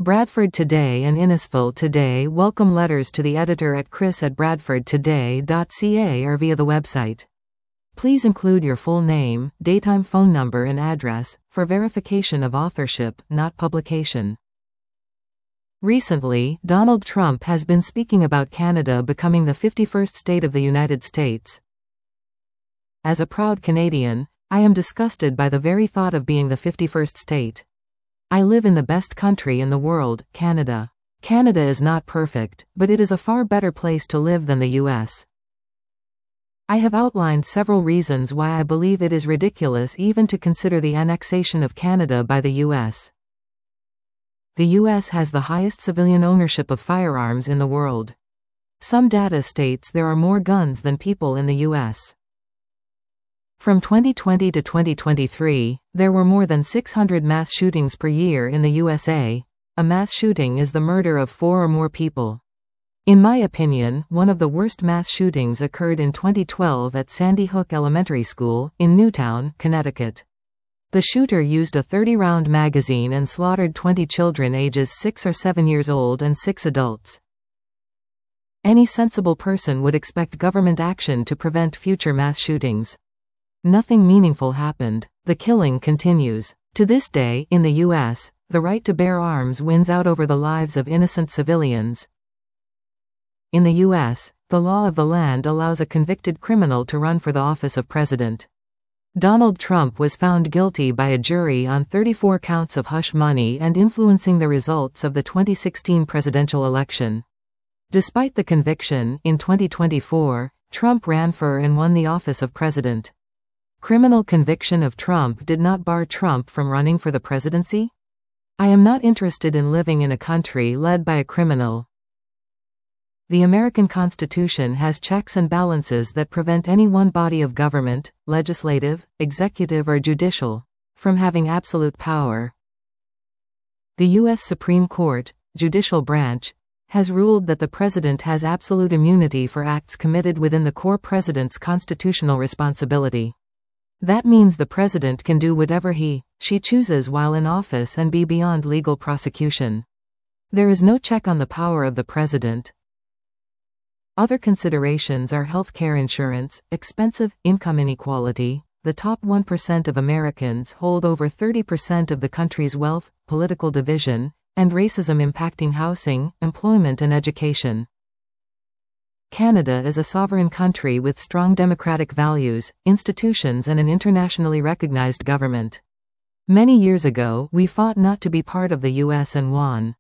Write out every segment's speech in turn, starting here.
Bradford Today and Innisfil Today welcome letters to the editor at chris@bradfordtoday.ca or via the website. Please include your full name, daytime phone number and address, for verification of authorship, not publication. Recently, Donald Trump has been speaking about Canada becoming the 51st state of the United States. As a proud Canadian, I am disgusted by the very thought of being the 51st state. I live in the best country in the world, Canada. Canada is not perfect, but it is a far better place to live than the US. I have outlined several reasons why I believe it is ridiculous even to consider the annexation of Canada by the US. The US has the highest civilian ownership of firearms in the world. Some data states there are more guns than people in the US. From 2020 to 2023, there were more than 600 mass shootings per year in the USA. A mass shooting is the murder of 4 or more people. In my opinion, one of the worst mass shootings occurred in 2012 at Sandy Hook Elementary School, in Newtown, Connecticut. The shooter used a 30-round magazine and slaughtered 20 children ages 6 or 7 years old and 6 adults. Any sensible person would expect government action to prevent future mass shootings. Nothing meaningful happened. The killing continues. To this day, in the US, the right to bear arms wins out over the lives of innocent civilians. In the US, the law of the land allows a convicted criminal to run for the office of president. Donald Trump was found guilty by a jury on 34 counts of hush money and influencing the results of the 2016 presidential election. Despite the conviction, in 2024, Trump ran for and won the office of president. Criminal conviction of Trump did not bar Trump from running for the presidency? I am not interested in living in a country led by a criminal. The American Constitution has checks and balances that prevent any one body of government, legislative, executive or judicial, from having absolute power. The U.S. Supreme Court, judicial branch, has ruled that the president has absolute immunity for acts committed within the core president's constitutional responsibility. That means the president can do whatever she chooses while in office and be beyond legal prosecution. There is no check on the power of the president. Other considerations are health care insurance, expensive, income inequality. The top 1% of Americans hold over 30% of the country's wealth, political division, and racism impacting housing, employment and education. Canada is a sovereign country with strong democratic values, institutions and an internationally recognized government. Many years ago, we fought not to be part of the US and won.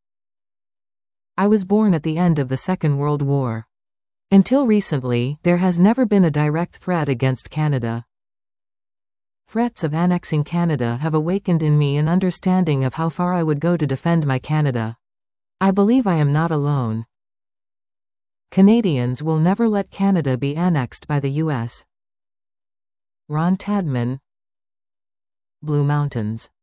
I was born at the end of the Second World War. Until recently, there has never been a direct threat against Canada. Threats of annexing Canada have awakened in me an understanding of how far I would go to defend my Canada. I believe I am not alone. Canadians will never let Canada be annexed by the US. Ron Tadman, Blue Mountains.